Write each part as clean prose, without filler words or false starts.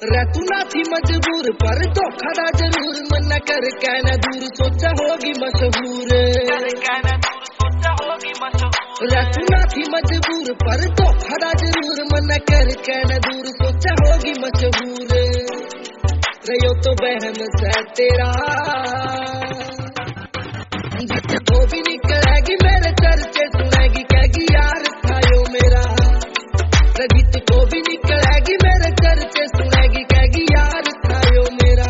तू ना थी मजबूर पर धोखा दा जरूर मन कर कहना दूर सोचा होगी मशहूर। तू ना थी मजबूर पर धोखा दा जरूर मन कर कहना दूर सोचा होगी मशहूर। रहो तो बहम से तेरा वो भी निकलेगी मेरे चर्चे सुनेगी कहेगी यार था यो मेरा। रजित को भी निकलेगी मेरे चर्चे सुनेगी कहेगी यार था यो मेरा।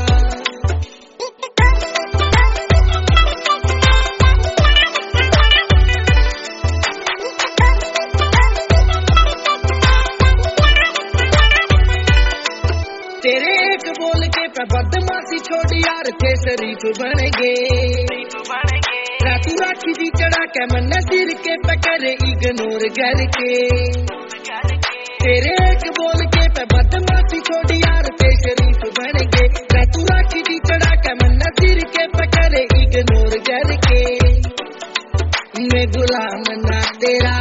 तेरे एक बोल के पे बदमाशी छोड़ यार थे शरीफ बन गए। तू राखी दी चढ़ा के मन सिर के पकड़े इग्नोर करके। तेरे एक बोल के पे बदमाशी छोड़ यार थे शरीफ बन गए। तू राखी दी चढ़ा के मन सिर के पकड़े इग्नोर करके। मैं गुलाम ना तेरा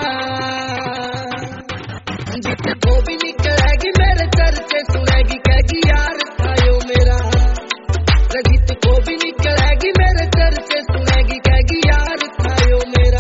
वो भी निकलेगी मेरे चर्चे सुनेगी कहेगी यार था यो मेरा। रजित को भी निकलेगी मेरे चर्चे सुनेगी कहेगी यार था यो मेरा।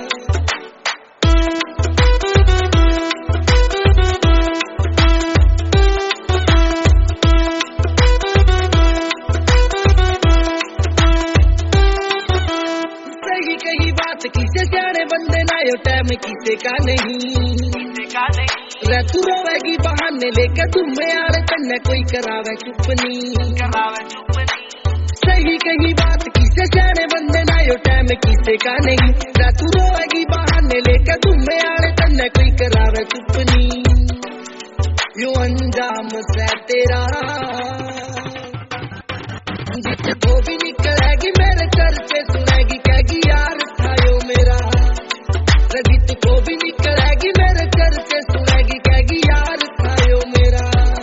सही कही बात किसे जाने बंदे ना यो टाइम किसे का नहीं। तू रोवेगी बहाने लेके तुम्हें यार कन्ने कोई करावे चुपनी। सही कही बात किसे जाने बंदे ना यो टाइम किसे का नहीं। तू रोवेगी बहाने लेके तुम्हें यार कन्ने कोई करावे चुपनी। यो अंजाम से तेरा वो भी निकलेगी मेरे चर्चे सुनेगी कहेगी यार था यो मेरा। रजित को भी निकलेगी मेरे चर्चे सुनेगी कहेगी यार था यो मेरा।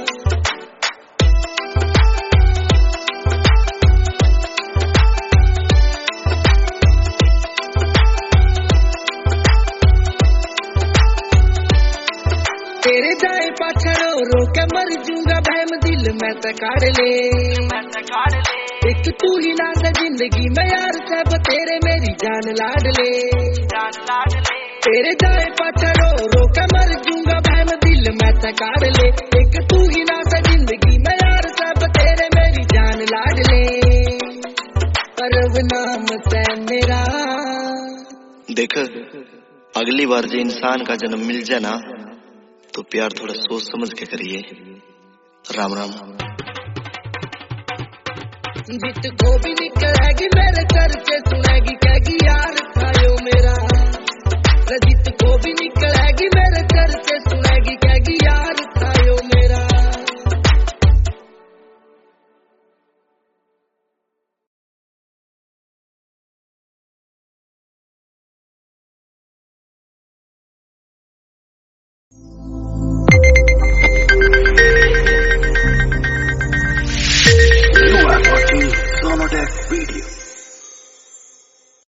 तेरे जाए पाछड़ो रो के मर जूंगा बहम दिल में तकाड़ ले। एक तू ही ना जिंदगी में यार सब तेरे मेरी जान लाड ले। तेरे जाए पाछड़ो रो के मर जूंगा बहम दिल में तकाड़ ले। एक तू ही ना जिंदगी में यार सब तेरे मेरी जान लाड ले। परव नाम से मेरा देख अगली बार जो इंसान का जन्म मिल जाए ना तो प्यार थोड़ा सोच समझ के करिए। राम राम। जित को भी निकलेगी मेरे चर्चे सुनेगी कहेगी यार था यो मेरा। रजित को भी निकलेगी मेरे चर्चे सुनेगी कहेगी यार